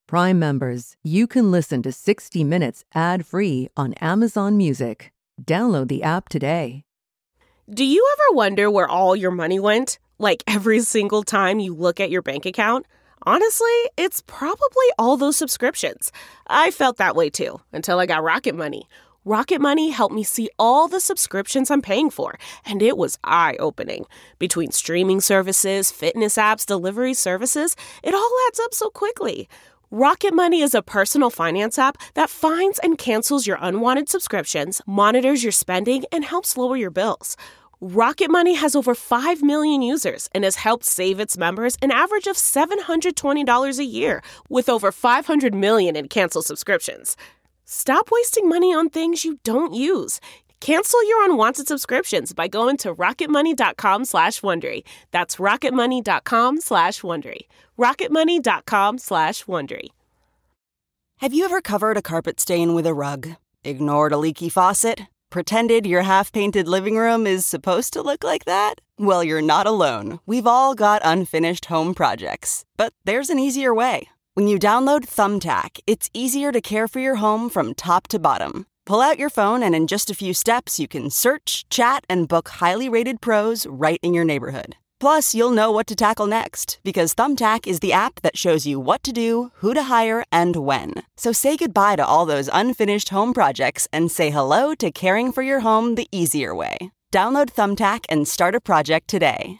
Prime members, you can listen to 60 Minutes ad-free on Amazon Music. Download the app today. Do you ever wonder where all your money went? Like every single time you look at your bank account? Honestly, it's probably all those subscriptions. I felt that way too, until I got Rocket Money. Rocket Money helped me see all the subscriptions I'm paying for, and it was eye-opening. Between streaming services, fitness apps, delivery services, it all adds up so quickly. Rocket Money is a personal finance app that finds and cancels your unwanted subscriptions, monitors your spending, and helps lower your bills. Rocket Money has over 5 million users and has helped save its members an average of $720 a year, with over 500 million in canceled subscriptions. Stop wasting money on things you don't use. Cancel your unwanted subscriptions by going to rocketmoney.com/Wondery. That's rocketmoney.com/Wondery. rocketmoney.com/Wondery. Have you ever covered a carpet stain with a rug? Ignored a leaky faucet? Pretended your half-painted living room is supposed to look like that? Well, you're not alone. We've all got unfinished home projects. But there's an easier way. When you download Thumbtack, it's easier to care for your home from top to bottom. Pull out your phone and in just a few steps, you can search, chat, and book highly rated pros right in your neighborhood. Plus, you'll know what to tackle next, because Thumbtack is the app that shows you what to do, who to hire, and when. So say goodbye to all those unfinished home projects and say hello to caring for your home the easier way. Download Thumbtack and start a project today.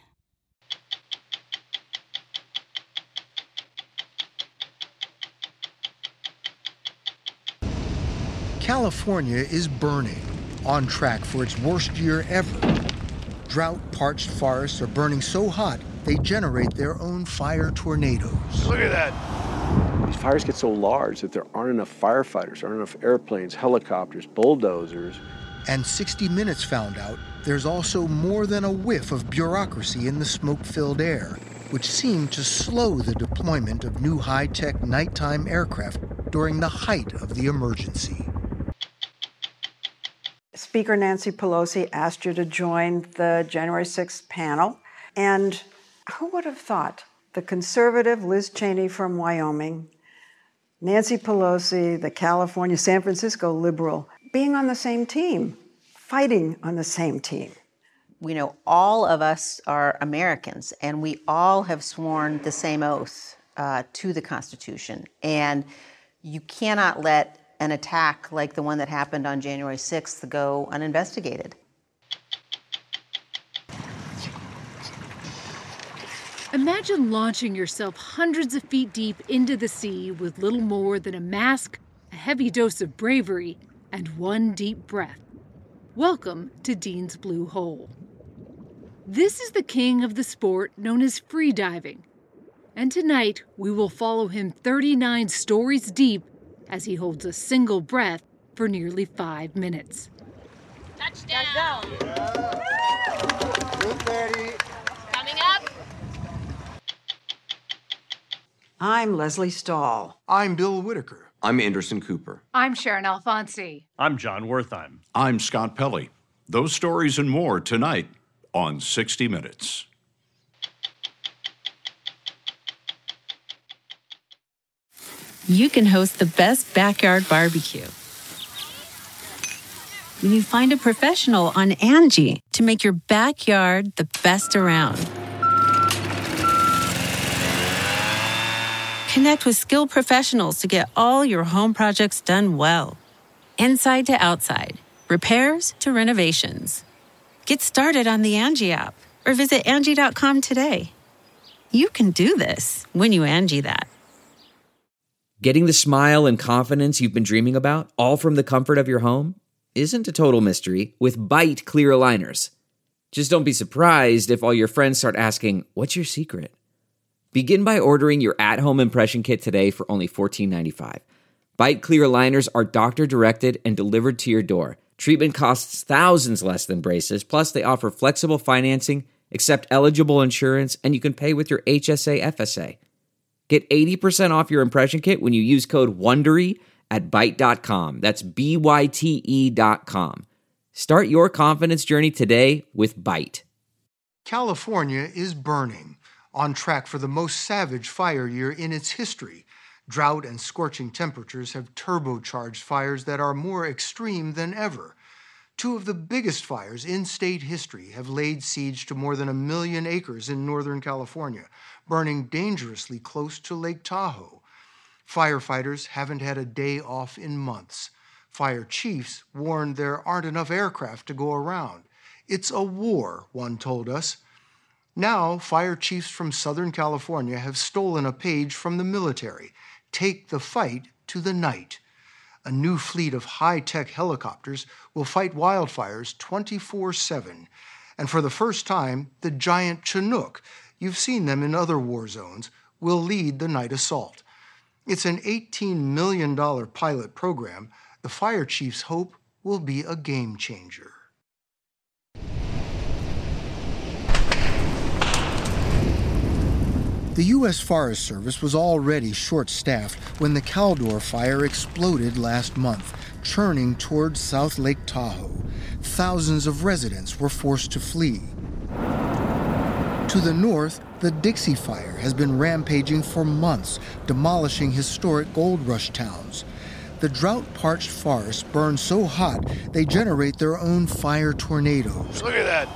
California is burning, on track for its worst year ever. Drought-parched forests are burning so hot, they generate their own fire tornadoes. Look at that. These fires get so large that there aren't enough firefighters, there aren't enough airplanes, helicopters, bulldozers. And 60 Minutes found out there's also more than a whiff of bureaucracy in the smoke-filled air, which seemed to slow the deployment of new high-tech nighttime aircraft during the height of the emergency. Speaker Nancy Pelosi asked you to join the January 6th panel. And who would have thought the conservative Liz Cheney from Wyoming, Nancy Pelosi, the California, San Francisco liberal, being on the same team, fighting on the same team? We know all of us are Americans, and we all have sworn the same oath to the Constitution. And you cannot let an attack like the one that happened on January 6th go uninvestigated. Imagine launching yourself hundreds of feet deep into the sea with little more than a mask, a heavy dose of bravery, and one deep breath. Welcome to Dean's Blue Hole. This is the king of the sport known as freediving. And tonight, we will follow him 39 stories deep as he holds a single breath for nearly 5 minutes. Touchdown! Good, Betty. Coming up. I'm Leslie Stahl. I'm Bill Whitaker. I'm Anderson Cooper. I'm Sharon Alfonsi. I'm John Wertheim. I'm Scott Pelley. Those stories and more tonight on 60 Minutes. You can host the best backyard barbecue when you find a professional on Angie to make your backyard the best around. Connect with skilled professionals to get all your home projects done well. Inside to outside, repairs to renovations. Get started on the Angie app or visit Angie.com today. You can do this when you Angie that. Getting the smile and confidence you've been dreaming about, all from the comfort of your home, isn't a total mystery with Byte clear aligners. Just don't be surprised if all your friends start asking, "What's your secret?" Begin by ordering your at-home impression kit today for only $14.95. Byte clear aligners are doctor-directed and delivered to your door. Treatment costs thousands less than braces, plus they offer flexible financing, accept eligible insurance, and you can pay with your HSA FSA. Get 80% off your impression kit when you use code WONDERY at Byte.com. That's BYTE.com. Start your confidence journey today with Byte. California is burning, on track for the most savage fire year in its history. Drought and scorching temperatures have turbocharged fires that are more extreme than ever. Two of the biggest fires in state history have laid siege to more than 1 million acres in Northern California, burning dangerously close to Lake Tahoe. Firefighters haven't had a day off in months. Fire chiefs warned there aren't enough aircraft to go around. It's a war, one told us. Now, fire chiefs from Southern California have stolen a page from the military. Take the fight to the night. A new fleet of high-tech helicopters will fight wildfires 24/7. And for the first time, the giant Chinook, you've seen them in other war zones, will lead the night assault. It's an $18 million pilot program. The fire chiefs hope will be a game changer. The U.S. Forest Service was already short-staffed when the Caldor fire exploded last month, churning towards South Lake Tahoe. Thousands of residents were forced to flee. To the north, the Dixie Fire has been rampaging for months, demolishing historic gold rush towns. The drought-parched forests burn so hot they generate their own fire tornadoes. Look at that!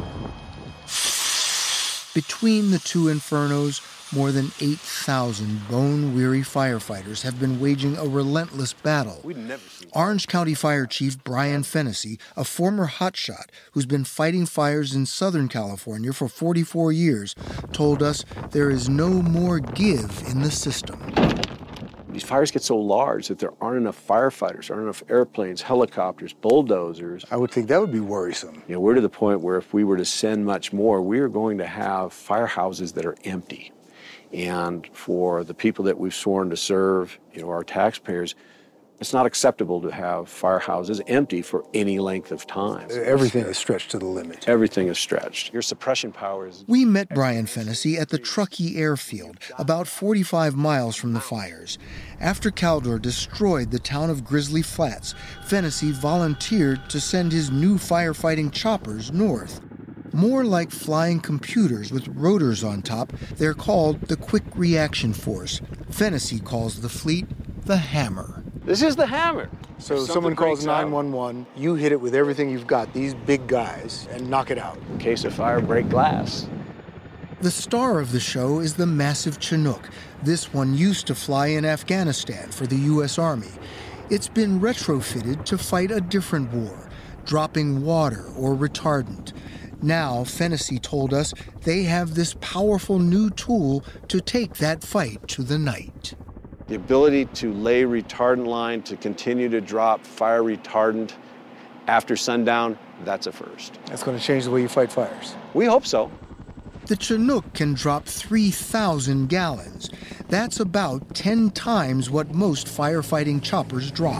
Between the two infernos, more than 8,000 bone-weary firefighters have been waging a relentless battle. Orange County Fire Chief Brian Fennessy, a former hotshot who's been fighting fires in Southern California for 44 years, told us there is no more give in the system. These fires get so large that there aren't enough firefighters, aren't enough airplanes, helicopters, bulldozers. I would think that would be worrisome. You know, we're to the point where if we were to send much more, we are going to have firehouses that are empty. And for the people that we've sworn to serve, you know, our taxpayers, it's not acceptable to have firehouses empty for any length of time. Everything is stretched to the limit. Everything is stretched. Your suppression power is... We met Brian Fennessy at the Truckee Airfield, about 45 miles from the fires. After Caldor destroyed the town of Grizzly Flats, Fennessy volunteered to send his new firefighting choppers north. More like flying computers with rotors on top, they're called the Quick Reaction Force. Fennessy calls the fleet the Hammer. This is the Hammer. So someone calls 911, you hit it with everything you've got, these big guys, and knock it out. In case of fire, break glass. The star of the show is the massive Chinook. This one used to fly in Afghanistan for the U.S. Army. It's been retrofitted to fight a different war, dropping water or retardant. Now, Fennessy told us they have this powerful new tool to take that fight to the night. The ability to lay retardant line to continue to drop fire retardant after sundown, that's a first. That's going to change the way you fight fires. We hope so. The Chinook can drop 3,000 gallons. That's about 10 times what most firefighting choppers drop.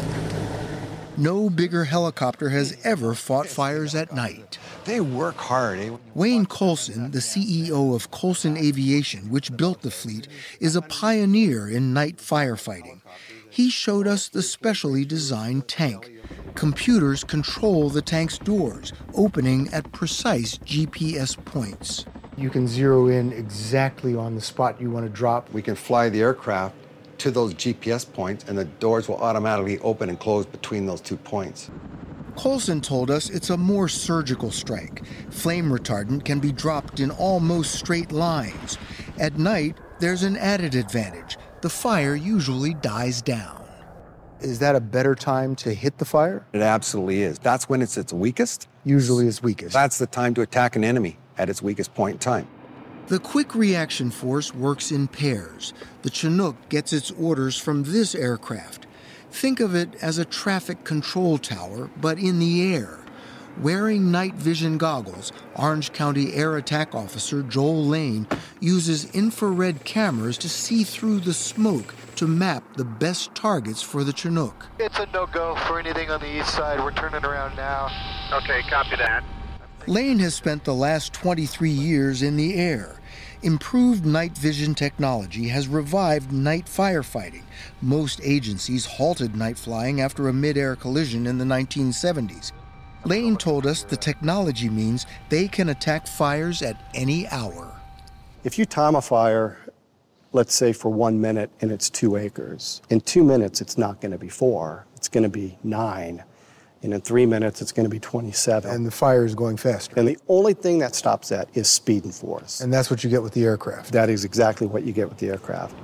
No bigger helicopter has ever fought fires at night. They work hard. Wayne Colson, the CEO of Colson Aviation, which built the fleet, is a pioneer in night firefighting. He showed us the specially designed tank. Computers control the tank's doors, opening at precise GPS points. You can zero in exactly on the spot you want to drop. We can fly the aircraft to those GPS points, and the doors will automatically open and close between those 2 points. Colson told us it's a more surgical strike. Flame retardant can be dropped in almost straight lines. At night, there's an added advantage. The fire usually dies down. Is that a better time to hit the fire? It absolutely is. That's when it's its weakest. Usually it's weakest. That's the time to attack an enemy at its weakest point in time. The Quick Reaction Force works in pairs. The Chinook gets its orders from this aircraft. Think of it as a traffic control tower, but in the air. Wearing night vision goggles, Orange County Air Attack Officer Joel Lane uses infrared cameras to see through the smoke to map the best targets for the Chinook. It's a no-go for anything on the east side. We're turning around now. Okay, copy that. Lane has spent the last 23 years in the air. Improved night vision technology has revived night firefighting. Most agencies halted night flying after a mid-air collision in the 1970s. Lane told us the technology means they can attack fires at any hour. If you time a fire let's say for 1 minute, and it's 2 acres. In 2 minutes, it's not going to be 4. It's going to be 9. And in 3 minutes, it's going to be 27. And the fire is going faster. And the only thing that stops that is speed and force. And that's what you get with the aircraft. That is exactly what you get with the aircraft.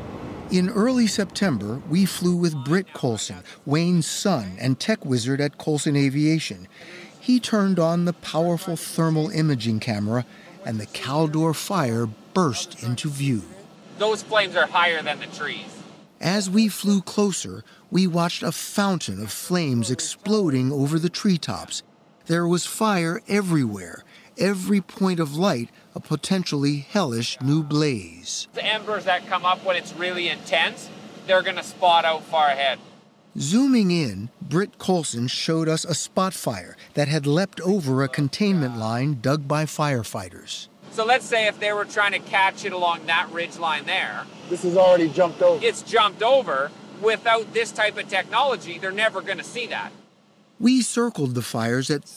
In early September, we flew with Britt Colson, Wayne's son and tech wizard at Colson Aviation. He turned on the powerful thermal imaging camera, and the Caldor fire burst into view. Those flames are higher than the trees. As we flew closer, we watched a fountain of flames exploding over the treetops. There was fire everywhere, every point of light a potentially hellish new blaze. The embers that come up when it's really intense, they're going to spot out far ahead. Zooming in, Britt Colson showed us a spot fire that had leapt over a containment line dug by firefighters. So let's say if they were trying to catch it along that ridge line there. This is already jumped over. It's jumped over. Without this type of technology, they're never going to see that. We circled the fires at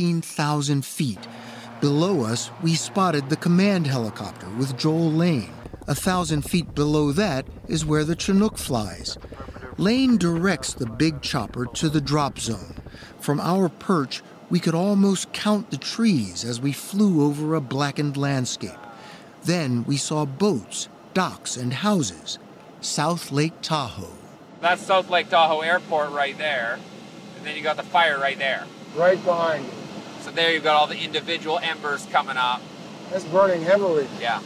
13,000 feet. Below us, we spotted the command helicopter with Joel Lane. 1,000 feet below that is where the Chinook flies. Lane directs the big chopper to the drop zone. From our perch, we could almost count the trees as we flew over a blackened landscape. Then we saw boats, docks, and houses. South Lake Tahoe. That's South Lake Tahoe Airport right there. And then you got the fire right there. Right behind you. So there you've got all the individual embers coming up. That's burning heavily. Yeah.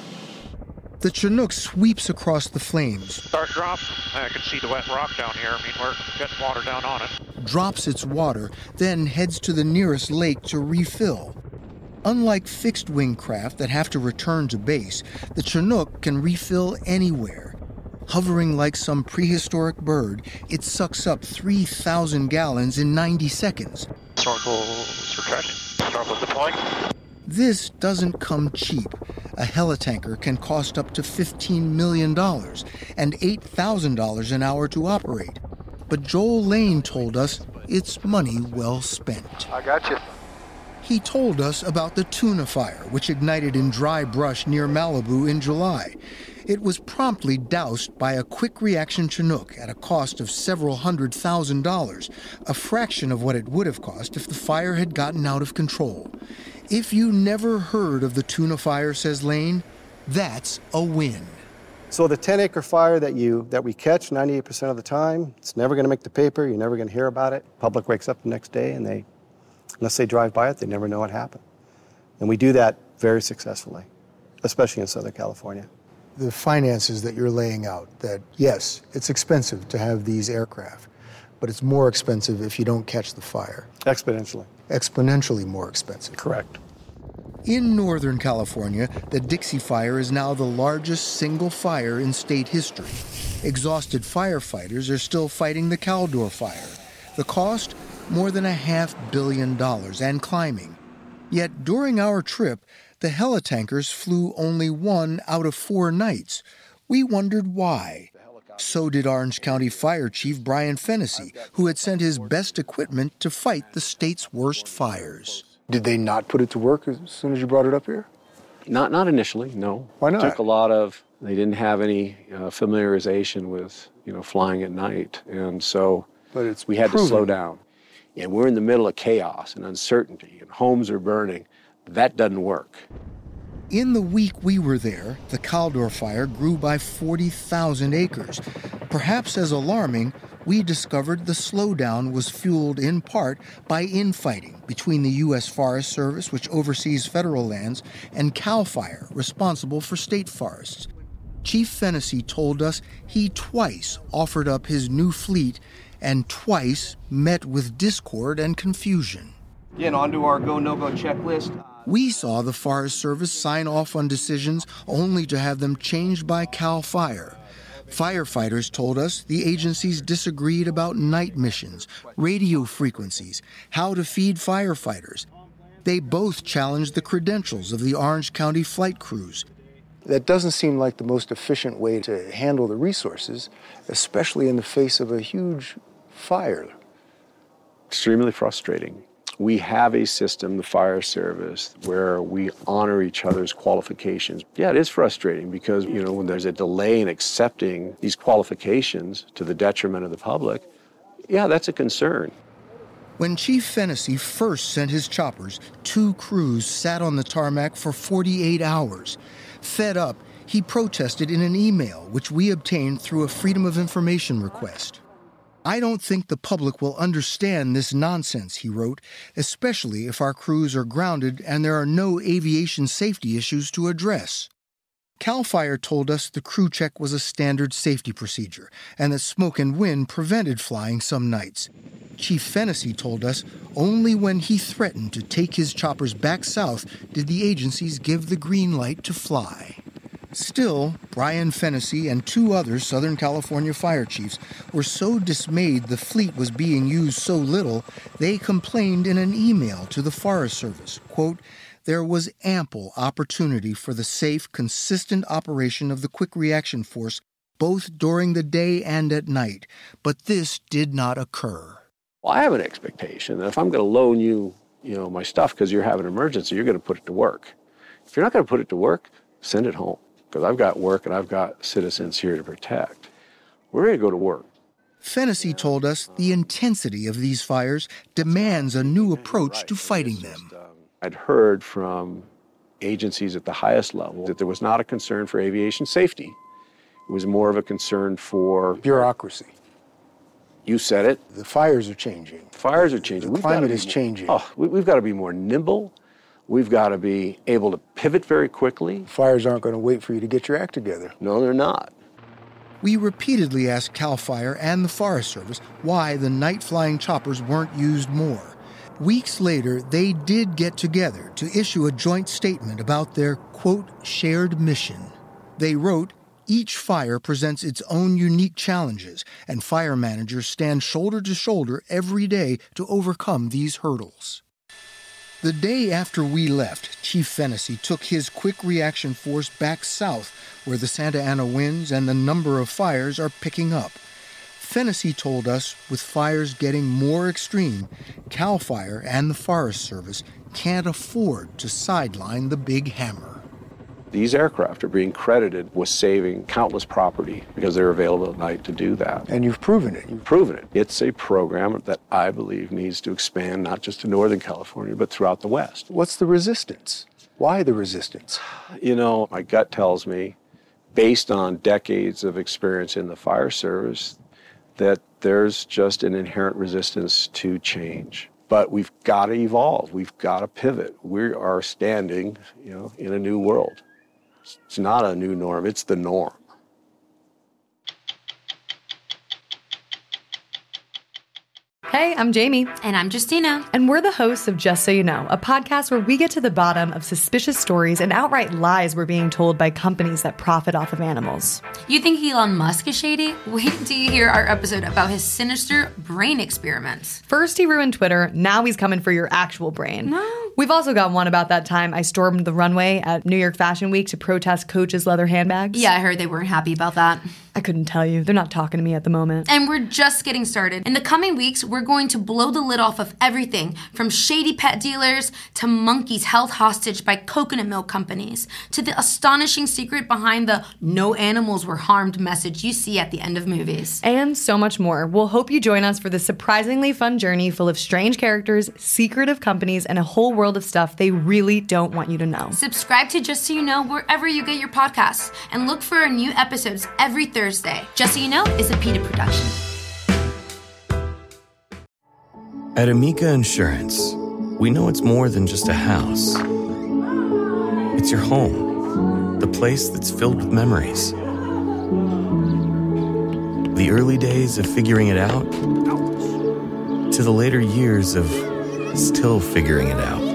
The Chinook sweeps across the flames. Start drop. I can see the wet rock down here. I mean, we're getting water down on it. Drops its water, then heads to the nearest lake to refill. Unlike fixed-wing craft that have to return to base, the Chinook can refill anywhere. Hovering like some prehistoric bird, it sucks up 3,000 gallons in 90 seconds. Snorkels retracting. Snorkels deploying. This doesn't come cheap. A helitanker can cost up to $15 million and $8,000 an hour to operate. But Joel Lane told us it's money well spent. I got you. He told us about the tuna fire, which ignited in dry brush near Malibu in July. It was promptly doused by a quick-reaction Chinook at a cost of several $100,000, a fraction of what it would have cost if the fire had gotten out of control. If you never heard of the tuna fire, says Lane, that's a win. So the 10-acre fire that we catch 98% of the time, it's never going to make the paper. You're never going to hear about it. Public wakes up the next day, and unless they drive by it, they never know what happened. And we do that very successfully, especially in Southern California. The finances that you're laying out, that yes, it's expensive to have these aircraft, but it's more expensive if you don't catch the fire. Exponentially. Exponentially more expensive. Correct. In Northern California, the Dixie Fire is now the largest single fire in state history. Exhausted firefighters are still fighting the Caldor fire. The cost? More than $500 million and climbing. Yet during our trip, the helitankers flew only 1 out of 4 nights. We wondered why. So did Orange County Fire Chief Brian Fennessy, who had sent his best equipment to fight the state's worst fires. Did they not put it to work as soon as you brought it up here? Not initially, no. Why not? They didn't have any familiarization with, flying at night. And so we had to slow down. And we're in the middle of chaos and uncertainty, and homes are burning. That doesn't work. In the week we were there, the Caldor fire grew by 40,000 acres. Perhaps as alarming, we discovered the slowdown was fueled in part by infighting between the U.S. Forest Service, which oversees federal lands, and CAL FIRE, responsible for state forests. Chief Fennessy told us he twice offered up his new fleet and twice met with discord and confusion. Again, onto our go, no-go checklist. We saw the Forest Service sign off on decisions only to have them changed by CAL FIRE. Firefighters told us the agencies disagreed about night missions, radio frequencies, how to feed firefighters. They both challenged the credentials of the Orange County flight crews. That doesn't seem like the most efficient way to handle the resources, especially in the face of a huge fire. Extremely frustrating. We have a system, the fire service, where we honor each other's qualifications. Yeah, it is frustrating because, when there's a delay in accepting these qualifications to the detriment of the public, yeah, that's a concern. When Chief Fennessy first sent his choppers, 2 crews sat on the tarmac for 48 hours. Fed up, he protested in an email, which we obtained through a Freedom of Information request. "I don't think the public will understand this nonsense," he wrote, "especially if our crews are grounded and there are no aviation safety issues to address." CAL FIRE told us the crew check was a standard safety procedure and that smoke and wind prevented flying some nights. Chief Fennessy told us only when he threatened to take his choppers back south did the agencies give the green light to fly. Still, Brian Fennessy and 2 other Southern California fire chiefs were so dismayed the fleet was being used so little, they complained in an email to the Forest Service, quote, "There was ample opportunity for the safe, consistent operation of the Quick Reaction Force, both during the day and at night, but this did not occur." Well, I have an expectation that if I'm going to loan you, my stuff because you're having an emergency, you're going to put it to work. If you're not going to put it to work, send it home. Because I've got work and I've got citizens here to protect. We're ready to go to work. Fennessy told us the intensity of these fires demands a new approach to fighting them. I'd heard from agencies at the highest level that there was not a concern for aviation safety. It was more of a concern for bureaucracy. You said it. The fires are changing. Fires are changing. The climate is changing. We've got to be more nimble. We've got to be able to pivot very quickly. Fires aren't going to wait for you to get your act together. No, they're not. We repeatedly asked CAL FIRE and the Forest Service why the night-flying choppers weren't used more. Weeks later, they did get together to issue a joint statement about their, quote, shared mission. They wrote, "Each fire presents its own unique challenges, and fire managers stand shoulder to shoulder every day to overcome these hurdles." The day after we left, Chief Fennessy took his Quick Reaction Force back south, where the Santa Ana winds and the number of fires are picking up. Fennessy told us, with fires getting more extreme, CAL FIRE and the Forest Service can't afford to sideline the big hammer. These aircraft are being credited with saving countless property because they're available at night to do that. And you've proven it. You've proven it. It's a program that I believe needs to expand not just to Northern California, but throughout the West. What's the resistance? Why the resistance? My gut tells me, based on decades of experience in the fire service, that there's just an inherent resistance to change. But we've got to evolve. We've got to pivot. We are standing, in a new world. It's not a new norm, it's the norm. Hey, I'm Jamie. And I'm Justina. And we're the hosts of Just So You Know, a podcast where we get to the bottom of suspicious stories and outright lies we're being told by companies that profit off of animals. You think Elon Musk is shady? Wait till you hear our episode about his sinister brain experiments. First he ruined Twitter, now he's coming for your actual brain. No. We've also got one about that time I stormed the runway at New York Fashion Week to protest Coach's leather handbags. Yeah, I heard they weren't happy about that. I couldn't tell you. They're not talking to me at the moment. And we're just getting started. In the coming weeks, we're going to blow the lid off of everything from shady pet dealers to monkeys held hostage by coconut milk companies to the astonishing secret behind the "no animals were harmed" message you see at the end of movies. And so much more. We'll hope you join us for this surprisingly fun journey full of strange characters, secretive companies, and a whole world of stuff they really don't want you to know. Subscribe to Just So You Know wherever you get your podcasts and look for our new episodes every Thursday. Just So You Know is a PETA production. At Amica Insurance, we know it's more than just a house. It's your home, the place that's filled with memories. The early days of figuring it out to the later years of still figuring it out.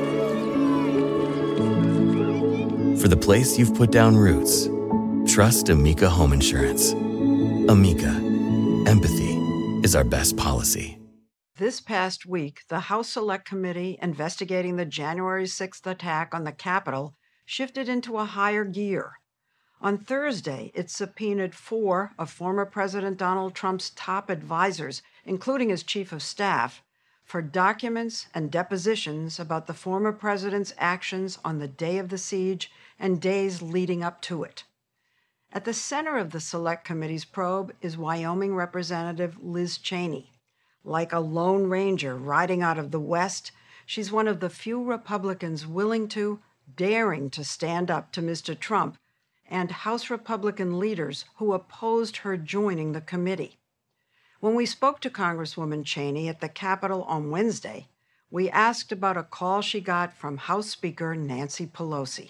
For the place you've put down roots, trust Amica Home Insurance. Amica, empathy is our best policy. This past week, the House Select Committee investigating the January 6th attack on the Capitol shifted into a higher gear. On Thursday, it subpoenaed 4 of former President Donald Trump's top advisors, including his chief of staff, for documents and depositions about the former president's actions on the day of the siege and days leading up to it. At the center of the Select Committee's probe is Wyoming Representative Liz Cheney. Like a lone ranger riding out of the West, she's one of the few Republicans willing to, daring to stand up to Mr. Trump and House Republican leaders who opposed her joining the committee. When we spoke to Congresswoman Cheney at the Capitol on Wednesday, we asked about a call she got from House Speaker Nancy Pelosi.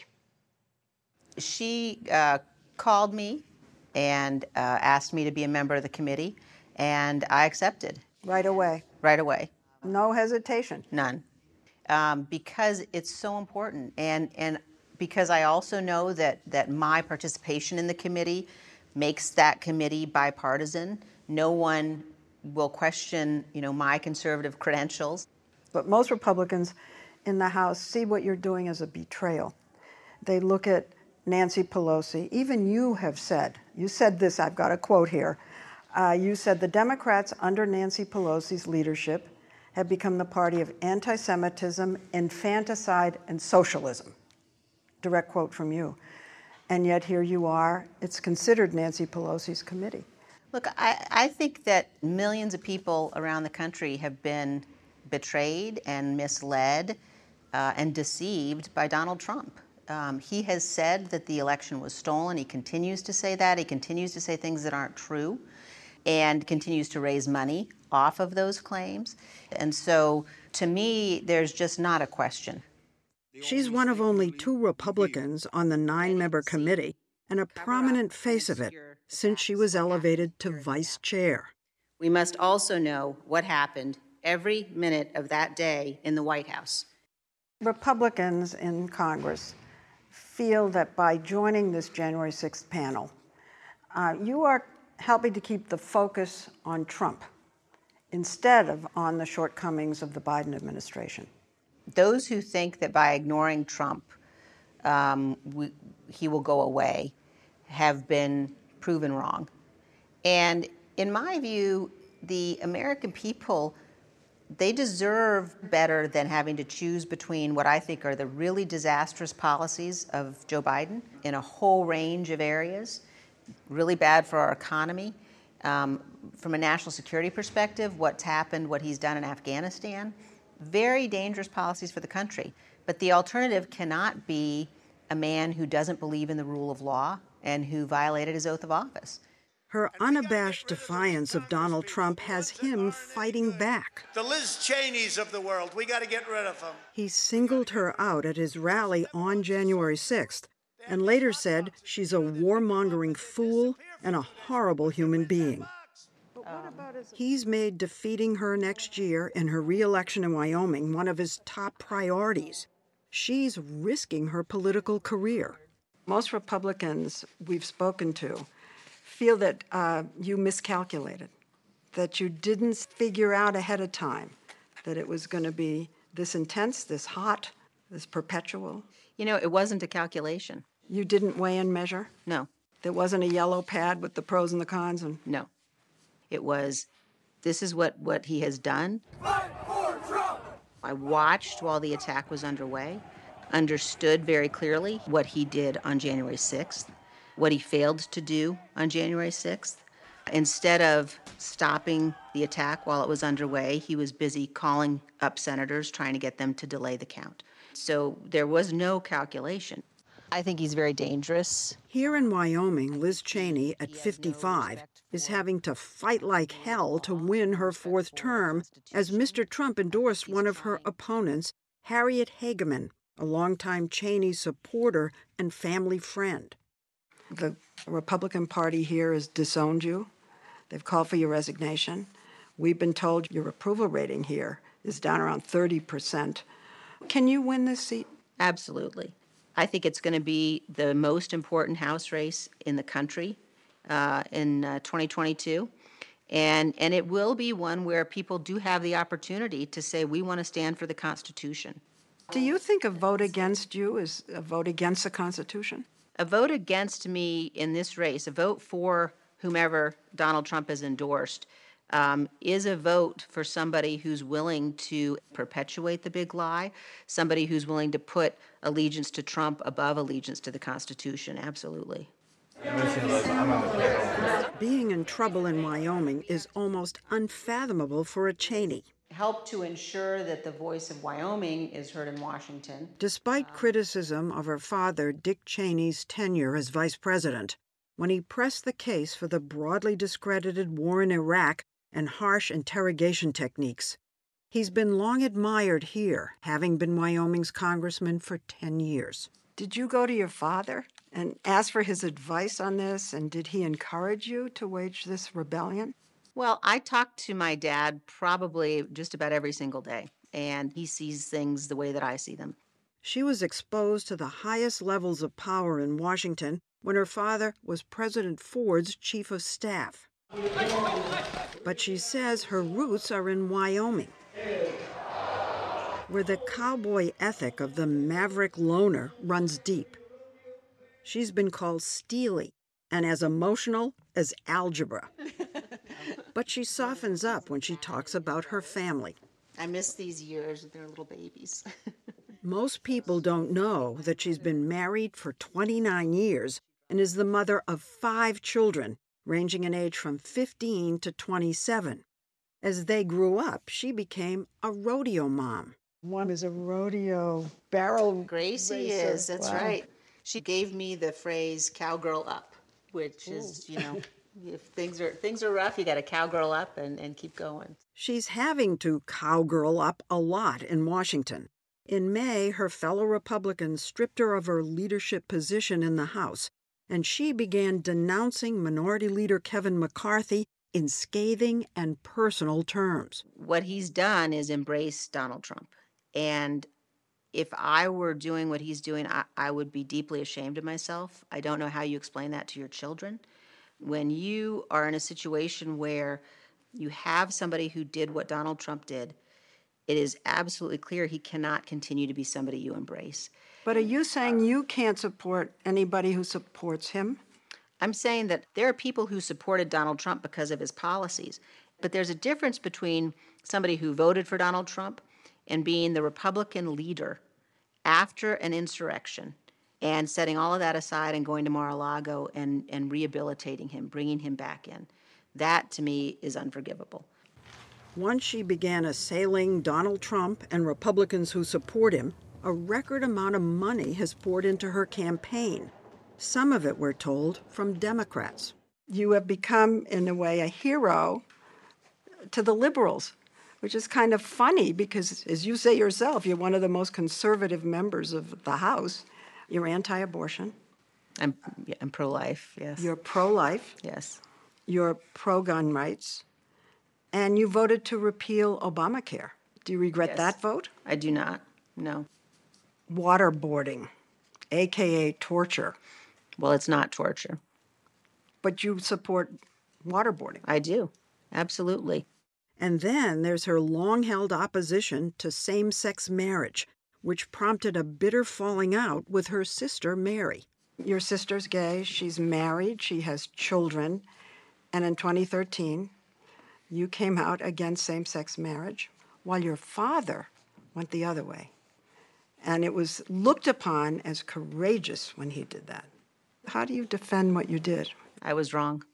She called me and asked me to be a member of the committee, and I accepted. Right away? Right away. No hesitation? None. Because it's so important, and because I also know that my participation in the committee makes that committee bipartisan. No one will question, my conservative credentials. But most Republicans in the House see what you're doing as a betrayal. They look at Nancy Pelosi. Even you have said, you said this, I've got a quote here. You said the Democrats under Nancy Pelosi's leadership have become the party of anti-Semitism, infanticide, and socialism. Direct quote from you. And yet here you are. It's considered Nancy Pelosi's committee. Look, I think that millions of people around the country have been betrayed and misled and deceived by Donald Trump. He has said that the election was stolen. He continues to say that. He continues to say things that aren't true and continues to raise money off of those claims. And so, to me, there's just not a question. She's one of only 2 Republicans on the 9-member committee and a prominent face of it since she was elevated to vice chair. We must also know what happened every minute of that day in the White House. Republicans in Congress feel that by joining this January 6th panel, you are helping to keep the focus on Trump instead of on the shortcomings of the Biden administration. Those who think that by ignoring Trump, he will go away, have been proven wrong. And in my view, the American people, they deserve better than having to choose between what I think are the really disastrous policies of Joe Biden in a whole range of areas, really bad for our economy. From a national security perspective, what's happened, what he's done in Afghanistan, very dangerous policies for the country. But the alternative cannot be a man who doesn't believe in the rule of law and who violated his oath of office. Her unabashed defiance of Donald Trump has him fighting back. The Liz Cheneys of the world, we got to get rid of them. He singled her out at his rally on January 6th and later said she's a warmongering fool and a horrible human being. He's made defeating her next year in her re-election in Wyoming one of his top priorities. She's risking her political career. Most Republicans we've spoken to feel that you miscalculated, that you didn't figure out ahead of time that it was going to be this intense, this hot, this perpetual. It wasn't a calculation. You didn't weigh and measure? No. There wasn't a yellow pad with the pros and the cons? No. It was, this is what he has done. Fight for Trump! I watched while the attack was underway, understood very clearly what he did on January 6th, what he failed to do on January 6th. Instead of stopping the attack while it was underway, he was busy calling up senators, trying to get them to delay the count. So there was no calculation. I think he's very dangerous. Here in Wyoming, Liz Cheney, at 55, is having to fight like hell to win her 4th term as Mr. Trump endorsed one of her opponents, Harriet Hageman, a longtime Cheney supporter and family friend. The Republican Party here has disowned you. They've called for your resignation. We've been told your approval rating here is down around 30%. Can you win this seat? Absolutely. I think it's going to be the most important House race in the country in 2022. And it will be one where people do have the opportunity to say, we want to stand for the Constitution. Do you think a vote against you is a vote against the Constitution? A vote against me in this race, a vote for whomever Donald Trump has endorsed, is a vote for somebody who's willing to perpetuate the big lie, somebody who's willing to put allegiance to Trump above allegiance to the Constitution. Absolutely. Being in trouble in Wyoming is almost unfathomable for a Cheney. Help to ensure that the voice of Wyoming is heard in Washington. Despite criticism of her father, Dick Cheney's tenure as vice president, when he pressed the case for the broadly discredited war in Iraq and harsh interrogation techniques, he's been long admired here, having been Wyoming's congressman for 10 years. Did you go to your father and ask for his advice on this, and did he encourage you to wage this rebellion? Well, I talk to my dad probably just about every single day, and he sees things the way that I see them. She was exposed to the highest levels of power in Washington when her father was President Ford's chief of staff. But she says her roots are in Wyoming, where the cowboy ethic of the maverick loner runs deep. She's been called steely and as emotional as algebra. But she softens up when she talks about her family. I miss these years with their little babies. Most people don't know that she's been married for 29 years and is the mother of 5 children, ranging in age from 15 to 27. As they grew up, she became a rodeo mom. One is a rodeo barrel Gracie racer. is, that's Wow. right. She gave me the phrase cowgirl up, which is, if things are rough, you got to cowgirl up and keep going. She's having to cowgirl up a lot in Washington. In May, her fellow Republicans stripped her of her leadership position in the House, and she began denouncing Minority Leader Kevin McCarthy in scathing and personal terms. What he's done is embrace Donald Trump. And if I were doing what he's doing, I would be deeply ashamed of myself. I don't know how you explain that to your children. When you are in a situation where you have somebody who did what Donald Trump did, it is absolutely clear he cannot continue to be somebody you embrace. But are you saying you can't support anybody who supports him? I'm saying that there are people who supported Donald Trump because of his policies, but there's a difference between somebody who voted for Donald Trump and being the Republican leader after an insurrection and setting all of that aside and going to Mar-a-Lago and rehabilitating him, bringing him back in. That, to me, is unforgivable. Once she began assailing Donald Trump and Republicans who support him, a record amount of money has poured into her campaign. Some of it, we're told, from Democrats. You have become, in a way, a hero to the liberals, which is kind of funny because, as you say yourself, you're one of the most conservative members of the House. You're anti-abortion. I'm pro-life, yes. You're pro-life. Yes. You're pro-gun rights. And you voted to repeal Obamacare. Do you regret that vote? I do not, no. Waterboarding, a.k.a. torture. Well, it's not torture. But you support waterboarding. I do, absolutely. And then there's her long-held opposition to same-sex marriage, which prompted a bitter falling out with her sister, Mary. Your sister's gay, she's married, she has children, and in 2013, you came out against same-sex marriage, while your father went the other way. And it was looked upon as courageous when he did that. How do you defend what you did? I was wrong.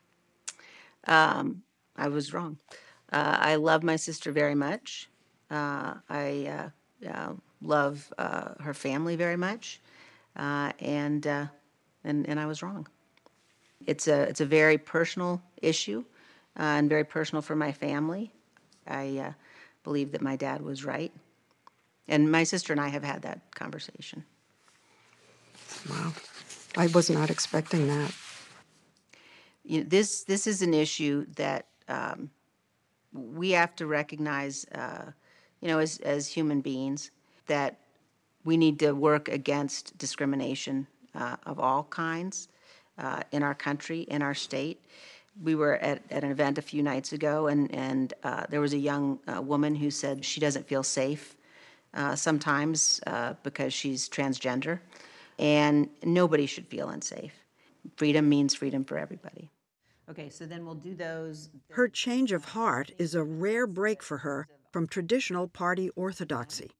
I was wrong. I love my sister very much. I love her family very much, and I was wrong. It's a very personal issue, and very personal for my family. I believe that my dad was right, and my sister and I have had that conversation. Wow, I was not expecting that. You know, this is an issue that we have to recognize, as human beings, that we need to work against discrimination of all kinds in our country, in our state. We were at an event a few nights ago, and there was a young woman who said she doesn't feel safe sometimes because she's transgender, and nobody should feel unsafe. Freedom means freedom for everybody. Okay, so then we'll do those. Her change of heart is a rare break for her from traditional party orthodoxy.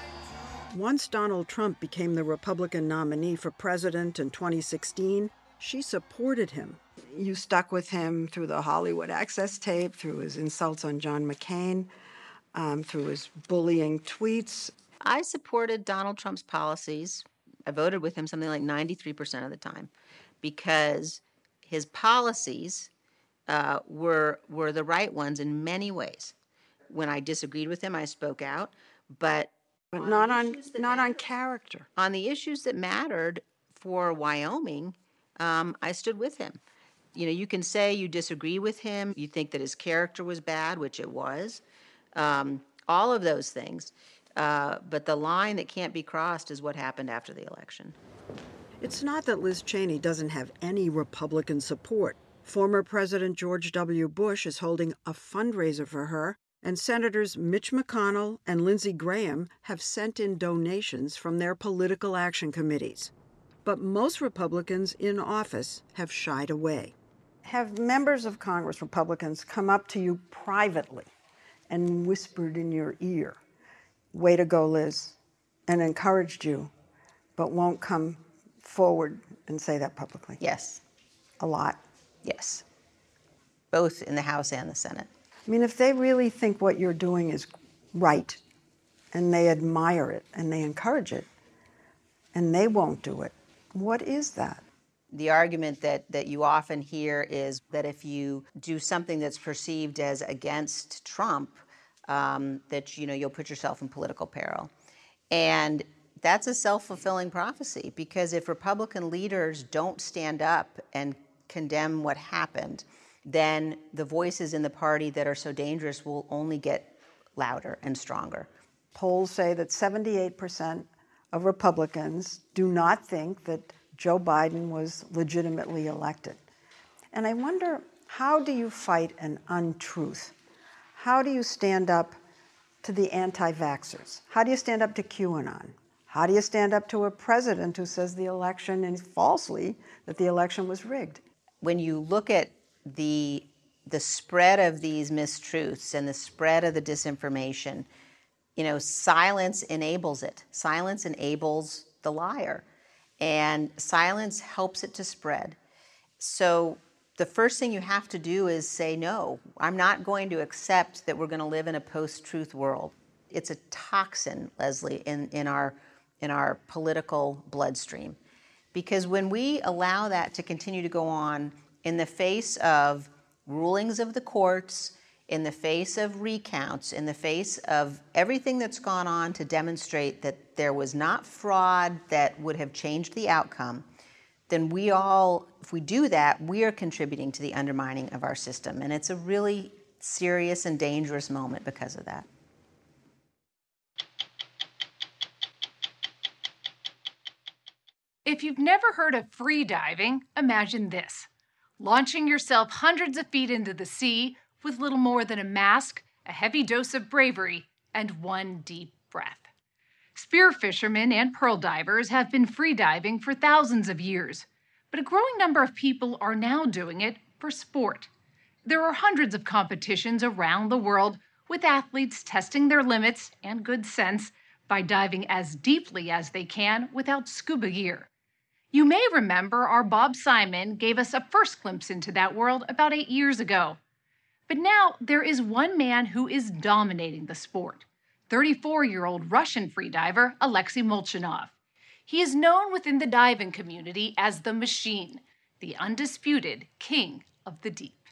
Once Donald Trump became the Republican nominee for president in 2016, she supported him. You stuck with him through the Hollywood Access tape, through his insults on John McCain, through his bullying tweets. I supported Donald Trump's policies. I voted with him something like 93% of the time because his policies were the right ones in many ways. When I disagreed with him, I spoke out, but not on character. On the issues that mattered for Wyoming, I stood with him. You know, you can say you disagree with him, you think that his character was bad, which it was, all of those things. But the line that can't be crossed is what happened after the election. It's not that Liz Cheney doesn't have any Republican support. Former President George W. Bush is holding a fundraiser for her, and Senators Mitch McConnell and Lindsey Graham have sent in donations from their political action committees. But most Republicans in office have shied away. Have members of Congress, Republicans, come up to you privately and whispered in your ear, "Way to go, Liz," and encouraged you, but won't come forward and say that publicly? Yes. A lot? Yes. Both in the House and the Senate. I mean, if they really think what you're doing is right, and they admire it, and they encourage it, and they won't do it, what is that? The argument that you often hear is that if you do something that's perceived as against Trump, that you'll put yourself in political peril. And that's a self-fulfilling prophecy, because if Republican leaders don't stand up and condemn what happened, then the voices in the party that are so dangerous will only get louder and stronger. Polls say that 78% of Republicans do not think that Joe Biden was legitimately elected. And I wonder, how do you fight an untruth? How do you stand up to the anti-vaxxers? How do you stand up to QAnon? How do you stand up to a president who says the election, and falsely, that the election was rigged? When you look at the spread of these mistruths and the spread of the disinformation, silence enables it. Silence enables the liar, and silence helps it to spread. So the first thing you have to do is say, no, I'm not going to accept that we're going to live in a post-truth world. It's a toxin, Leslie, in our political bloodstream. Because when we allow that to continue to go on in the face of rulings of the courts, in the face of recounts, in the face of everything that's gone on to demonstrate that there was not fraud that would have changed the outcome, then if we do that, we are contributing to the undermining of our system. And it's a really serious and dangerous moment because of that. If you've never heard of free diving, imagine this. Launching yourself hundreds of feet into the sea with little more than a mask, a heavy dose of bravery, and one deep breath. Spear fishermen and pearl divers have been free diving for thousands of years, but a growing number of people are now doing it for sport. There are hundreds of competitions around the world with athletes testing their limits and good sense by diving as deeply as they can without scuba gear. You may remember our Bob Simon gave us a first glimpse into that world about 8 years ago. But now there is one man who is dominating the sport, 34-year-old Russian freediver Alexei Molchanov. He is known within the diving community as the Machine, the undisputed king of the deep.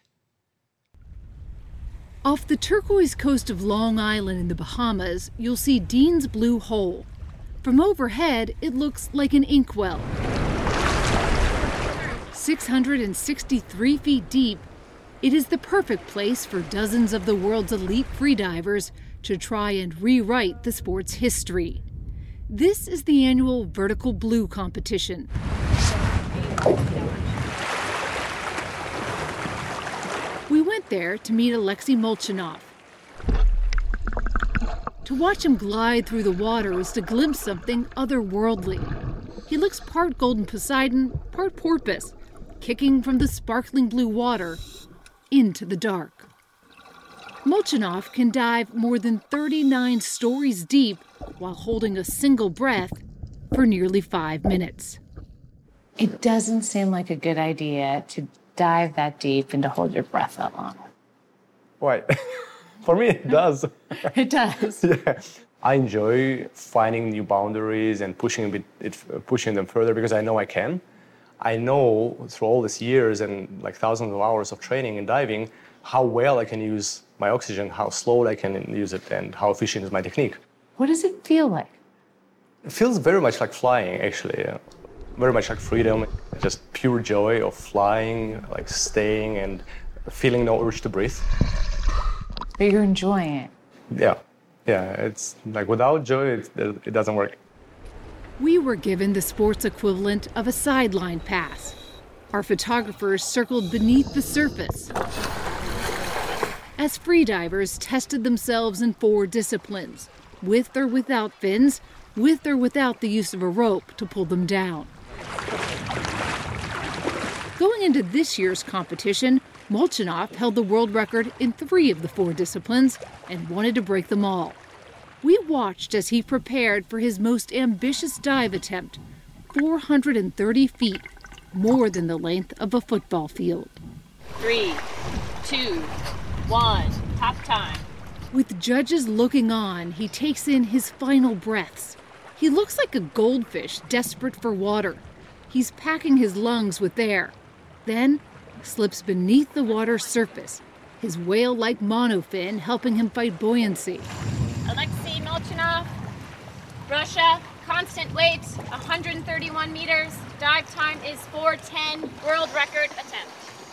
Off the turquoise coast of Long Island in the Bahamas, you'll see Dean's Blue Hole. From overhead, it looks like an inkwell. 663 feet deep, it is the perfect place for dozens of the world's elite freedivers to try and rewrite the sport's history. This is the annual Vertical Blue competition. We went there to meet Alexei Molchanov. To watch him glide through the water is to glimpse something otherworldly. He looks part golden Poseidon, part porpoise, kicking from the sparkling blue water into the dark. Molchanov can dive more than 39 stories deep while holding a single breath for nearly 5 minutes. It doesn't seem like a good idea to dive that deep and to hold your breath that long. Why? For me, it does. It does. Yeah. I enjoy finding new boundaries and pushing them further because I know I can. I know through all these years and like thousands of hours of training and diving how well I can use my oxygen, how slow I can use it, and how efficient is my technique. What does it feel like? It feels very much like flying, actually. Very much like freedom, just pure joy of flying, like staying and feeling no urge to breathe. But you're enjoying it. Yeah, it's like without joy, it doesn't work. We were given the sports equivalent of a sideline pass. Our photographers circled beneath the surface as freedivers tested themselves in 4 disciplines, with or without fins, with or without the use of a rope to pull them down. Going into this year's competition, Molchanov held the world record in 3 of the 4 disciplines and wanted to break them all. We watched as he prepared for his most ambitious dive attempt, 430 feet, more than the length of a football field. 3, 2, 1, top time. With judges looking on, he takes in his final breaths. He looks like a goldfish desperate for water. He's packing his lungs with air, then slips beneath the water's surface, his whale-like monofin helping him fight buoyancy. Alexei Molchanov, Russia, constant weight, 131 meters. Dive time is 4:10, world record attempt.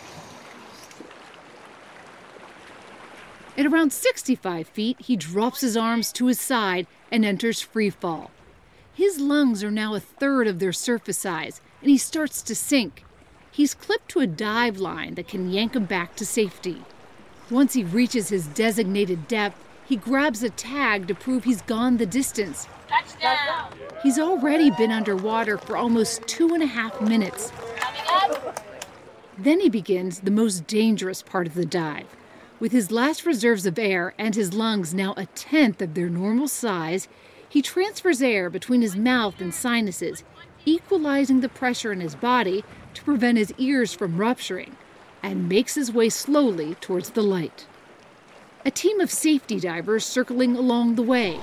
At around 65 feet, he drops his arms to his side and enters free fall. His lungs are now 1/3 of their surface size, and he starts to sink. He's clipped to a dive line that can yank him back to safety. Once he reaches his designated depth, he grabs a tag to prove he's gone the distance. Touchdown! He's already been underwater for almost 2.5 minutes. Coming up. Then he begins the most dangerous part of the dive. With his last reserves of air and his lungs now 1/10 of their normal size, he transfers air between his mouth and sinuses, equalizing the pressure in his body to prevent his ears from rupturing, and makes his way slowly towards the light. A team of safety divers circling along the way.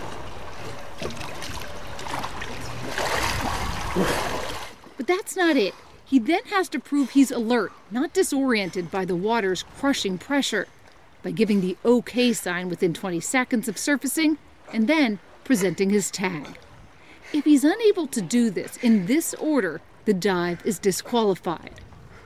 But that's not it. He then has to prove he's alert, not disoriented by the water's crushing pressure, by giving the OK sign within 20 seconds of surfacing and then presenting his tag. If he's unable to do this in this order, the dive is disqualified.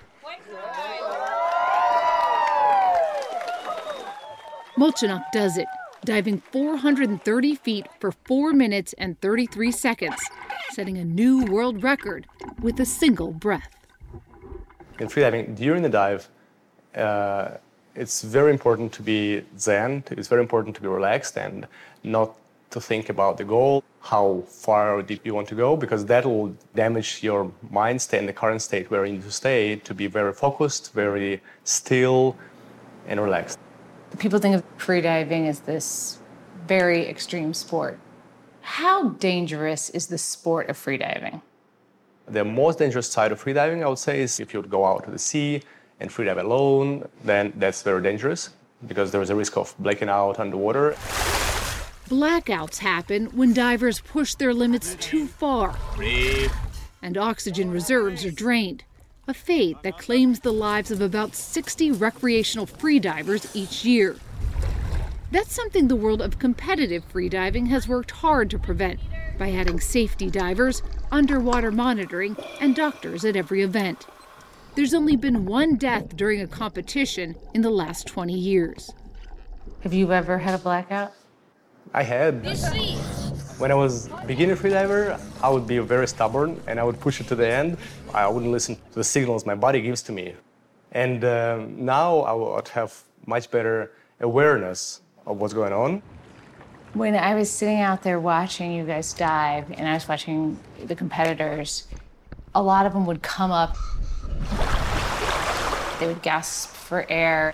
Molchanov does it, diving 430 feet for 4 minutes and 33 seconds, setting a new world record with a single breath. In freediving, during the dive, it's very important to be zen. It's very important to be relaxed and not to think about the goal, how far deep you want to go, because that will damage your mind state and the current state where you need to stay, to be very focused, very still, and relaxed. People think of freediving as this very extreme sport. How dangerous is the sport of freediving? The most dangerous side of freediving, I would say, is if you would go out to the sea and freedive alone, then that's very dangerous because there is a risk of blacking out underwater. Blackouts happen when divers push their limits too far, and oxygen reserves are drained, a fate that claims the lives of about 60 recreational freedivers each year. That's something the world of competitive freediving has worked hard to prevent by adding safety divers, underwater monitoring, and doctors at every event. There's only been 1 death during a competition in the last 20 years. Have you ever had a blackout? I had. When I was a beginner freediver, I would be very stubborn and I would push it to the end. I wouldn't listen to the signals my body gives to me. And now I would have much better awareness of what's going on. When I was sitting out there watching you guys dive and I was watching the competitors, a lot of them would come up They would gasp for air.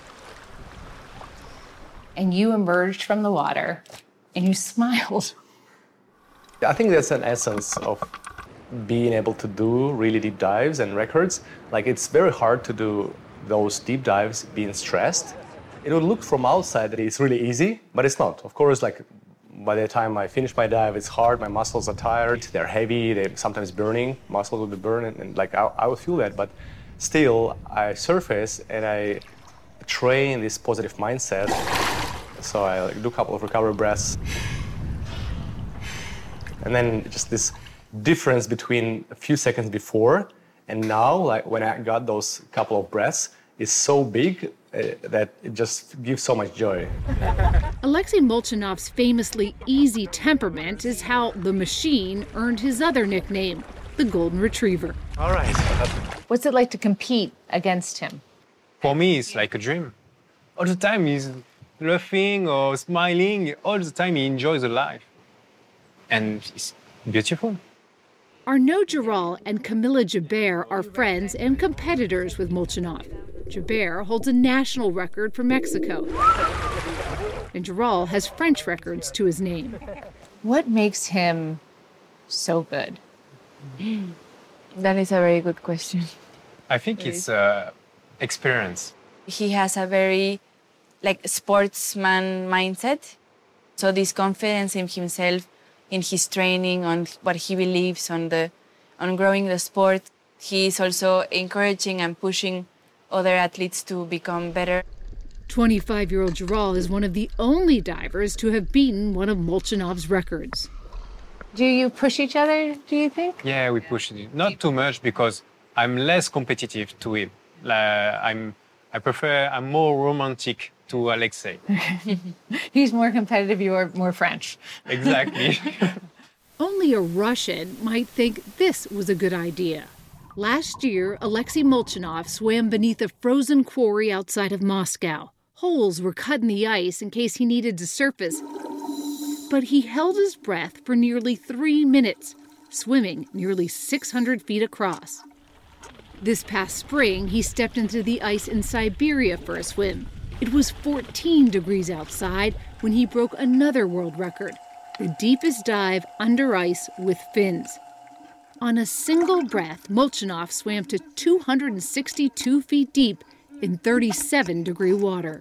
And you emerged from the water and you smiled. I think that's an essence of being able to do really deep dives and records. Like, it's very hard to do those deep dives being stressed. It would look from outside that it's really easy, but it's not. Of course, like, by the time I finish my dive, it's hard, my muscles are tired, they're heavy, they're sometimes burning, muscles will be burning, and like I would feel that, but still, I surface and I train this positive mindset. So I do a couple of recovery breaths. And then just this difference between a few seconds before and now, like when I got those couple of breaths, is so big that it just gives so much joy. Alexei Molchanov's famously easy temperament is how the machine earned his other nickname, the Golden Retriever. All right. What's it like to compete against him? For me, it's like a dream. All the time he's laughing or smiling. All the time he enjoys the life. And it's beautiful. Arnaud Giral and Camilla Jabert are friends and competitors with Molchanov. Jabert holds a national record for Mexico. And Giral has French records to his name. What makes him so good? That is a very good question. I think it's experience. He has a very sportsman mindset. So this confidence in himself, in his training, on what he believes, on growing the sport. He is also encouraging and pushing other athletes to become better. 25-year-old Giral is one of the only divers to have beaten one of Molchanov's records. Do you push each other, do you think? Yeah, we push it. Not too much because I'm less competitive to him. I'm more romantic to Alexei. He's more competitive, you're more French. Exactly. Only a Russian might think this was a good idea. Last year, Alexei Molchanov swam beneath a frozen quarry outside of Moscow. Holes were cut in the ice in case he needed to surface. But he held his breath for nearly 3 minutes, swimming nearly 600 feet across. This past spring, he stepped into the ice in Siberia for a swim. It was 14 degrees outside when he broke another world record, the deepest dive under ice with fins. On a single breath, Molchanov swam to 262 feet deep in 37-degree water.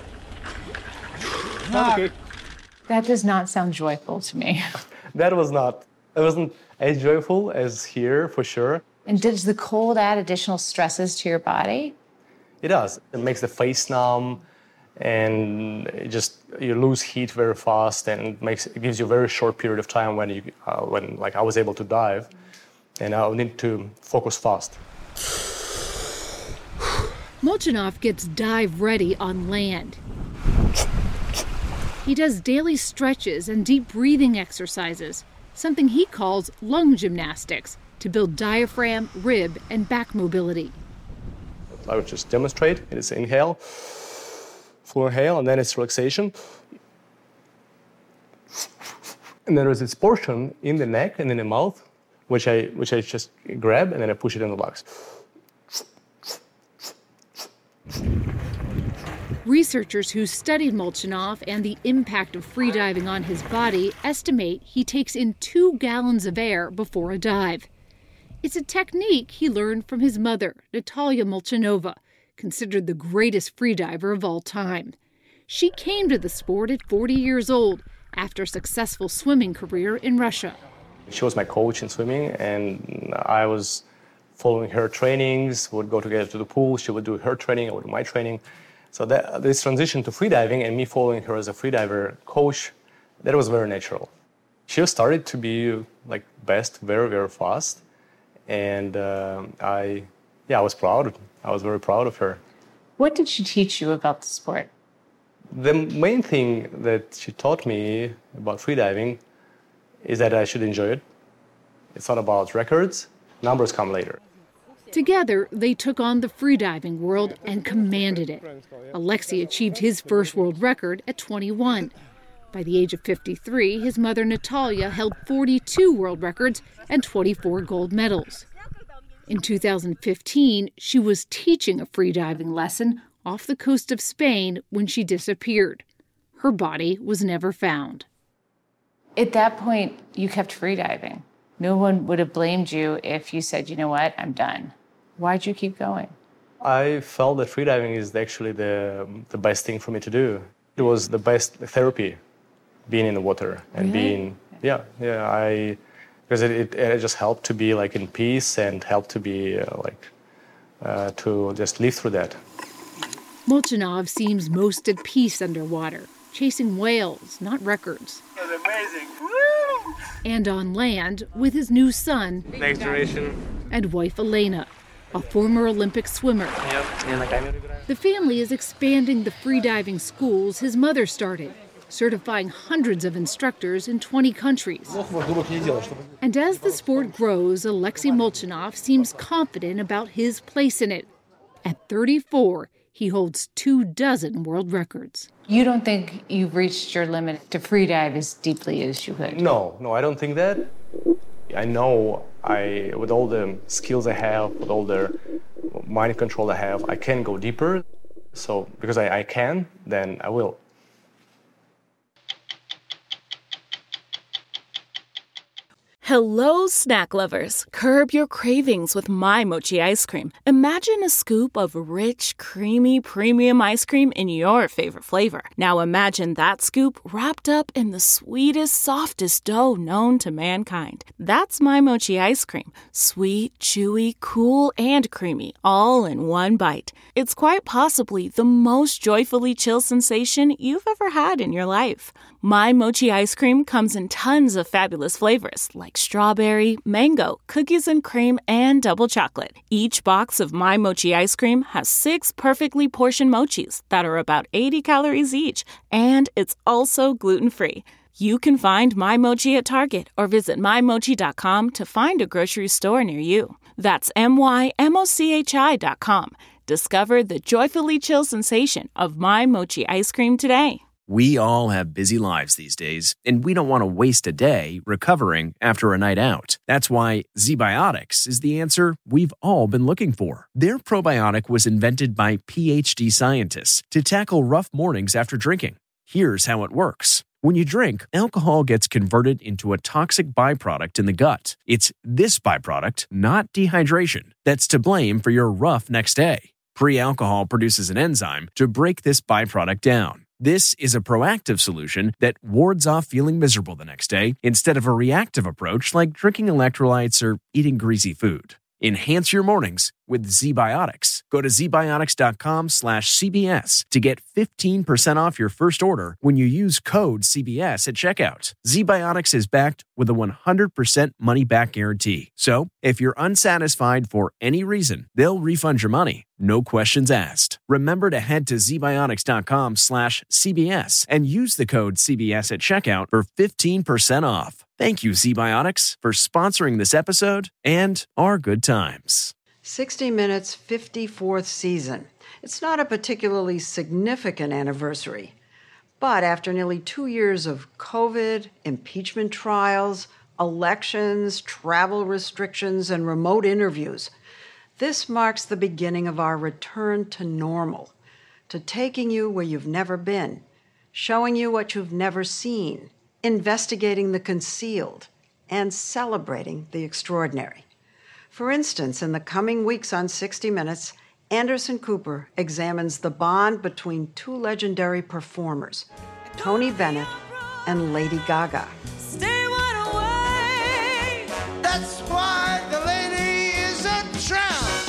That does not sound joyful to me. That was not. It wasn't as joyful as here, for sure. And does the cold add additional stresses to your body? It does. It makes the face numb, and you lose heat very fast, and it gives you a very short period of time when I was able to dive, and I need to focus fast. Molchanov gets dive ready on land. He does daily stretches and deep breathing exercises, something he calls lung gymnastics, to build diaphragm, rib, and back mobility. I would just demonstrate. It is inhale, full inhale, and then it's relaxation. And then there's this portion in the neck and in the mouth, which I just grab and then I push it in the box. Researchers who studied Molchanov and the impact of freediving on his body estimate he takes in 2 gallons of air before a dive. It's a technique he learned from his mother, Natalia Molchanova, considered the greatest freediver of all time. She came to the sport at 40 years old after a successful swimming career in Russia. She was my coach in swimming, and I was following her trainings, would go together to the pool. She would do her training, I would do my training. So this transition to freediving and me following her as a freediver coach, that was very natural. She started to be best very, very fast. And I was proud. I was very proud of her. What did she teach you about the sport? The main thing that she taught me about freediving is that I should enjoy it. It's not about records. Numbers come later. Together, they took on the freediving world and commanded it. Alexei achieved his first world record at 21. By the age of 53, his mother Natalia held 42 world records and 24 gold medals. In 2015, she was teaching a freediving lesson off the coast of Spain when she disappeared. Her body was never found. At that point, you kept freediving. No one would have blamed you if you said, you know what, I'm done. Why'd you keep going? I felt that freediving is actually the best thing for me to do. It was the best therapy, being in the water and being, because it just helped to be like in peace and helped to be to just live through that. Molchanov seems most at peace underwater, chasing whales, not records. That's amazing. And on land with his new son. Next duration. And wife Elena, a former Olympic swimmer. The family is expanding the freediving schools his mother started, certifying hundreds of instructors in 20 countries. And as the sport grows, Alexei Molchanov seems confident about his place in it. At 34, he holds 24 world records. You don't think you've reached your limit to freedive as deeply as you could? No, I don't think that. I know with all the skills I have, with all the mind control I have, I can go deeper. So because I can, then I will. Hello, snack lovers. Curb your cravings with My Mochi ice cream. Imagine a scoop of rich, creamy, premium ice cream in your favorite flavor. Now imagine that scoop wrapped up in the sweetest, softest dough known to mankind. That's My Mochi ice cream. Sweet, chewy, cool, and creamy, all in one bite. It's quite possibly the most joyfully chill sensation you've ever had in your life. My Mochi ice cream comes in tons of fabulous flavors like strawberry, mango, cookies and cream, and double chocolate. Each box of My Mochi ice cream has 6 perfectly portioned mochis that are about 80 calories each, and it's also gluten-free. You can find My Mochi at Target or visit mymochi.com to find a grocery store near you. That's mymochi.com. Discover the joyfully chill sensation of My Mochi ice cream today. We all have busy lives these days, and we don't want to waste a day recovering after a night out. That's why ZBiotics is the answer we've all been looking for. Their probiotic was invented by PhD scientists to tackle rough mornings after drinking. Here's how it works. When you drink, alcohol gets converted into a toxic byproduct in the gut. It's this byproduct, not dehydration, that's to blame for your rough next day. Pre-alcohol produces an enzyme to break this byproduct down. This is a proactive solution that wards off feeling miserable the next day instead of a reactive approach like drinking electrolytes or eating greasy food. Enhance your mornings with ZBiotics. Go to zbiotics.com/CBS to get 15% off your first order when you use code CBS at checkout. ZBiotics is backed with a 100% money-back guarantee. So, if you're unsatisfied for any reason, they'll refund your money. No questions asked. Remember to head to zbiotics.com/CBS and use the code CBS at checkout for 15% off. Thank you, ZBiotics, for sponsoring this episode and our good times. 60 Minutes' 54th season. It's not a particularly significant anniversary, but after nearly 2 years of COVID, impeachment trials, elections, travel restrictions, and remote interviews, this marks the beginning of our return to normal, to taking you where you've never been, showing you what you've never seen, investigating the concealed, and celebrating the extraordinary. For instance, in the coming weeks on 60 Minutes, Anderson Cooper examines the bond between 2 legendary performers, Tony Bennett and Lady Gaga. Stay wide away. That's why the lady is a tramp.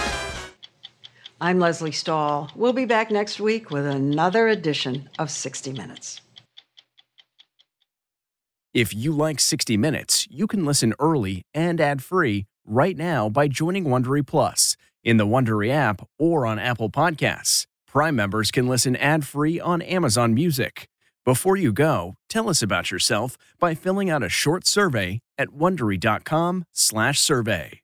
I'm Leslie Stahl. We'll be back next week with another edition of 60 Minutes. If you like 60 Minutes, you can listen early and ad-free right now by joining Wondery Plus in the Wondery app or on Apple Podcasts. Prime members can listen ad-free on Amazon Music. Before you go, tell us about yourself by filling out a short survey at Wondery.com/survey.